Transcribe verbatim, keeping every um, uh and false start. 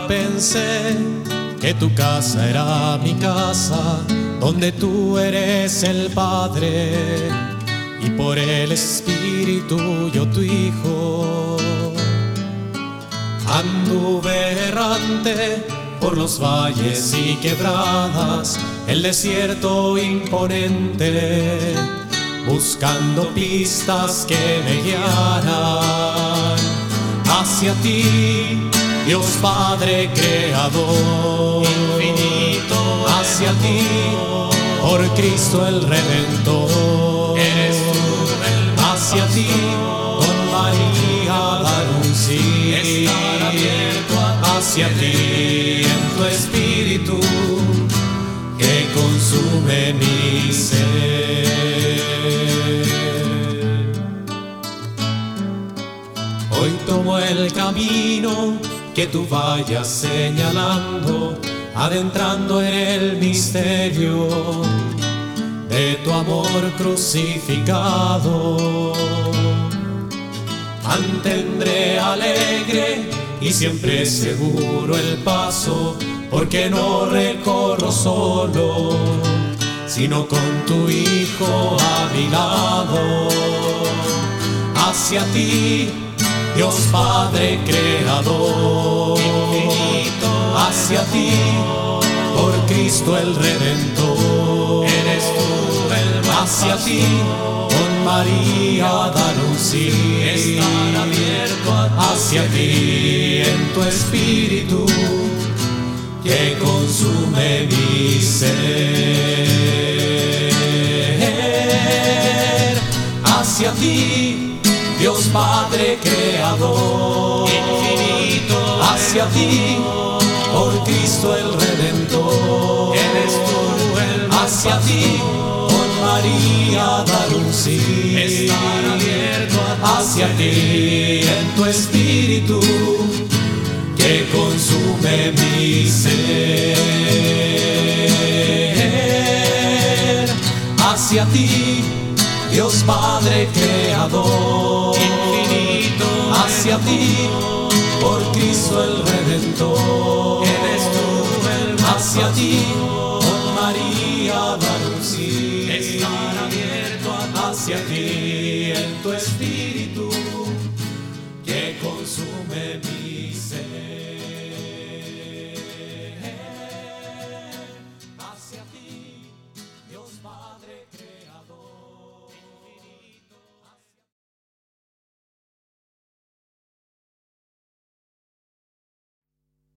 pensé que tu casa era mi casa, donde tú eres el Padre y por el Espíritu yo tu Hijo. Anduve errante por los valles y quebradas, el desierto imponente, buscando pistas que me guiaran hacia ti, Dios Padre Creador, infinito, hacia ti, por Cristo el Redentor. Eres tú el hacia ti, con María dar un sí, estar abierto hacia ti, en tu Espíritu que consume mi ser. Hoy tomo el camino que tú vayas señalando, adentrando en el misterio de tu amor crucificado. Mantendré alegre y siempre seguro el paso, porque no recorro solo, sino con tu Hijo a mi lado. Hacia ti, Dios Padre Creador, infinito, hacia ti, por Cristo el Redentor. Eres tú el más hacia ti, con María dar un sí, estar abierto hacia ti, en tu Espíritu que consume mi ser. Hacia ti, Dios Padre Creador, infinito, hacia ti, por Cristo el Redentor. Eres tú el hacia ti, con María dar un sí, estar abierto hacia ti, en tu Espíritu que consume mi ser. Hacia ti, Dios Padre Creador, infinito, hacia ti, por Cristo el Redentor. Eres tú el hacia ti, con María dar un sí, estar abierto hacia ti, en tu Espíritu que consume mi